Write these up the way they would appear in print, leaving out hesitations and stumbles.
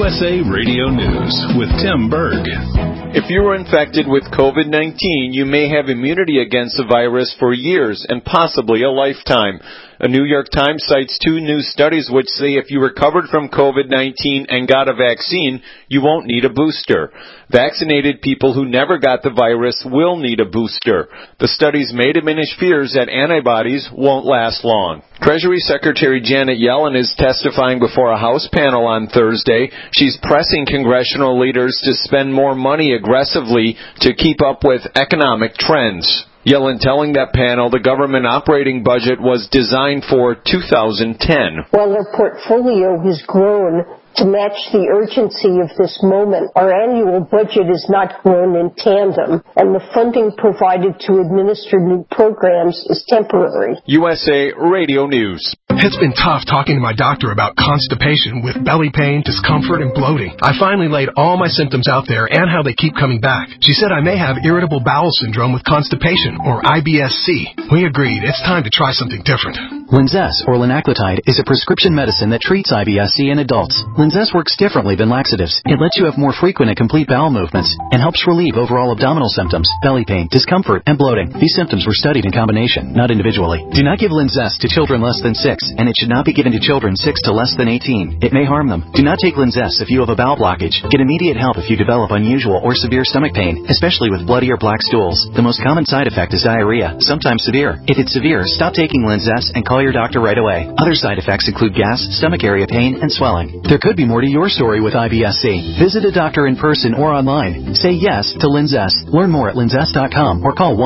USA Radio News with Tim Berg. If you were infected with COVID-19, you may have immunity against the virus for years and possibly a lifetime. A New York Times cites two new studies which say if you recovered from COVID-19 and got a vaccine, you won't need a booster. Vaccinated people who never got the virus will need a booster. The studies may diminish fears that antibodies won't last long. Treasury Secretary Janet Yellen is testifying before a House panel on Thursday. She's pressing congressional leaders to spend more money aggressively to keep up with economic trends. Yellen telling that panel the government operating budget was designed for 2010. While their portfolio has grown to match the urgency of this moment, our annual budget is not grown in tandem, and the funding provided to administer new programs is temporary. USA Radio News. It's been tough talking to my doctor about constipation with belly pain, discomfort, and bloating. I finally laid all my symptoms out there and how they keep coming back. She said I may have irritable bowel syndrome with constipation, or IBS-C. We agreed it's time to try something different. Linzess, or linaclotide, is a prescription medicine that treats IBS-C in adults. Linzess works differently than laxatives. It lets you have more frequent and complete bowel movements and helps relieve overall abdominal symptoms, belly pain, discomfort, and bloating. These symptoms were studied in combination, not individually. Do not give Linzess to children less than 6, and it should not be given to children 6 to less than 18. It may harm them. Do not take Linzess if you have a bowel blockage. Get immediate help if you develop unusual or severe stomach pain, especially with bloody or black stools. The most common side effect is diarrhea, sometimes severe. If it's severe, stop taking Linzess and call your doctor right away. Other side effects include gas, stomach area pain, and swelling. There could be more to your story with IBS-C. Visit a doctor in person or online. Say yes to Linzess. Learn more at linzess.com or call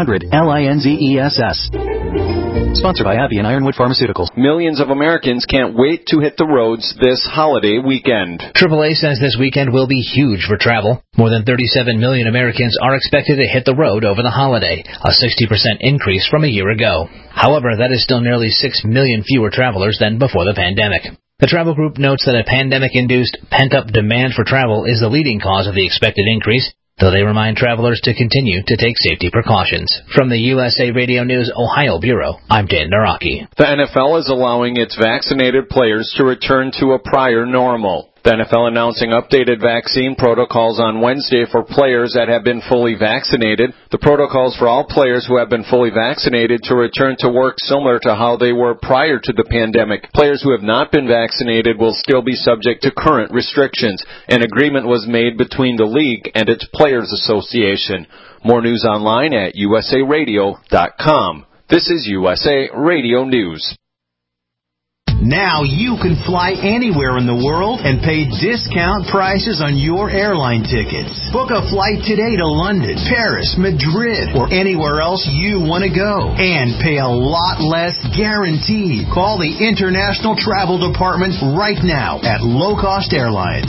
1-800-LINZESS. Sponsored by AbbVie and Ironwood Pharmaceuticals. Millions of Americans can't wait to hit the roads this holiday weekend. AAA says this weekend will be huge for travel. More than 37 million Americans are expected to hit the road over the holiday, a 60% increase from a year ago. However, that is still nearly 6 million fewer travelers than before the pandemic. The travel group notes that a pandemic-induced pent-up demand for travel is the leading cause of the expected increase, though they remind travelers to continue to take safety precautions. From the USA Radio News Ohio Bureau, I'm Dan Naraki. The NFL is allowing its vaccinated players to return to a prior normal. The NFL announcing updated vaccine protocols on Wednesday for players that have been fully vaccinated. The protocols for all players who have been fully vaccinated to return to work similar to how they were prior to the pandemic. Players who have not been vaccinated will still be subject to current restrictions. An agreement was made between the league and its Players Association. More news online at usaradio.com. This is USA Radio News. Now you can fly anywhere in the world and pay discount prices on your airline tickets. Book a flight today to London, Paris, Madrid, or anywhere else you want to go. And pay a lot less guaranteed. Call the International Travel Department right now at Low Cost Airlines.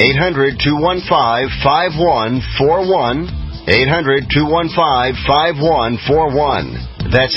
800-215-5141. 800-215-5141. That's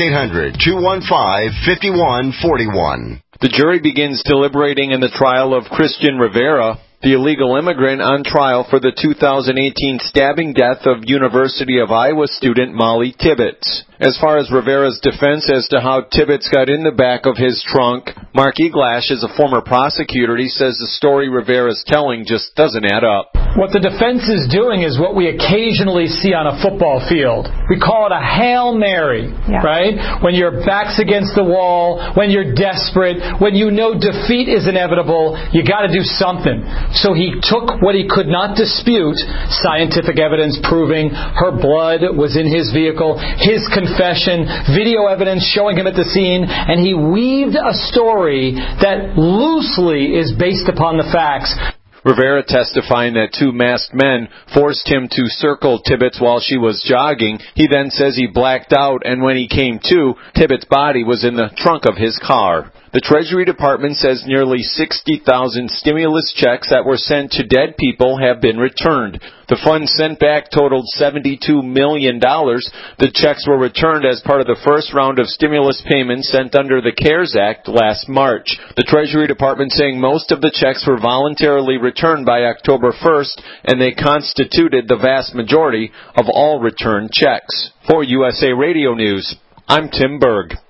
800-215-5141. The jury begins deliberating in the trial of Christian Rivera, the illegal immigrant on trial for the 2018 stabbing death of University of Iowa student Molly Tibbetts. As far as Rivera's defense as to how Tibbetts got in the back of his trunk, Mark Eglash is a former prosecutor. He says the story Rivera's telling just doesn't add up. What the defense is doing is what we occasionally see on a football field. We call it a Hail Mary, right? When your back's against the wall, when you're desperate, when you know defeat is inevitable, you got to do something. So he took what he could not dispute, scientific evidence proving her blood was in his vehicle, his confession, video evidence showing him at the scene, and he weaved a story that loosely is based upon the facts. Rivera testifying that two masked men forced him to circle Tibbetts while she was jogging. He then says he blacked out, and when he came to, Tibbetts' body was in the trunk of his car. The Treasury Department says nearly 60,000 stimulus checks that were sent to dead people have been returned. The funds sent back totaled $72 million. The checks were returned as part of the first round of stimulus payments sent under the CARES Act last March. The Treasury Department saying most of the checks were voluntarily returned by October 1st, and they constituted the vast majority of all returned checks. For USA Radio News, I'm Tim Berg.